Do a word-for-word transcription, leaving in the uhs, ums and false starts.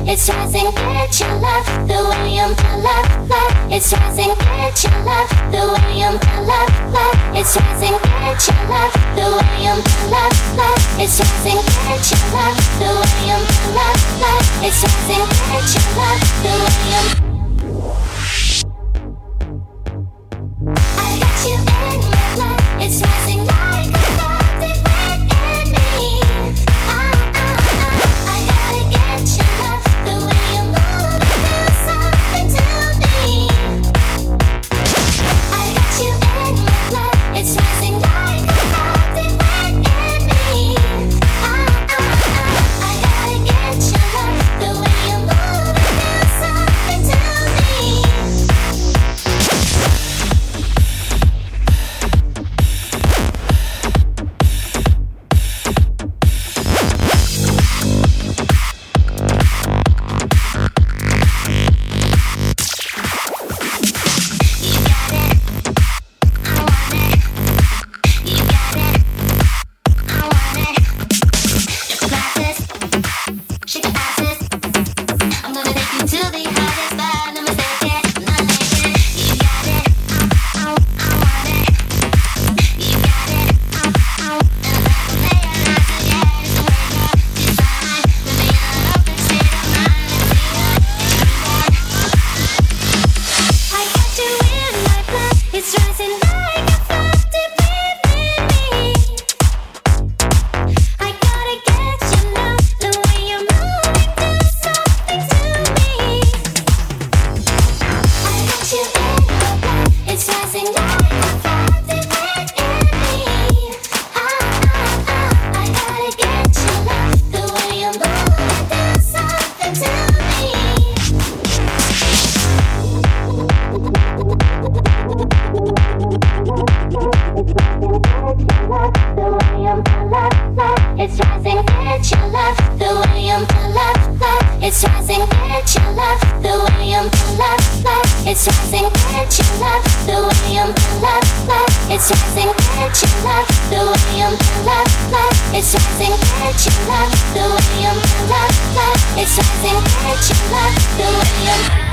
It's rising, get your love, the William love, love. It's rising, get your love, the William love, love. It's rising, get your love, the William love, love. It's rising, get your love, the William love, love. It's rising, get your love, the William. I got you in my blood. It's rising like a flood that went in me. Ah, ah, ah. I gotta get your love, the way you move, it feels something to me. I got you in my blood. It's rising like a flood that went in me. Ah, ah, ah. I gotta get your love, the way you move, it feels something to me. It's rising, get your love, the William love, love. It's rising, get your love, the William love, love. It's rising, get your love, the William love, love. It's rising, get your love, the William love, love. It's rising, get your love, the William love, love. It's rising, get your love, the William.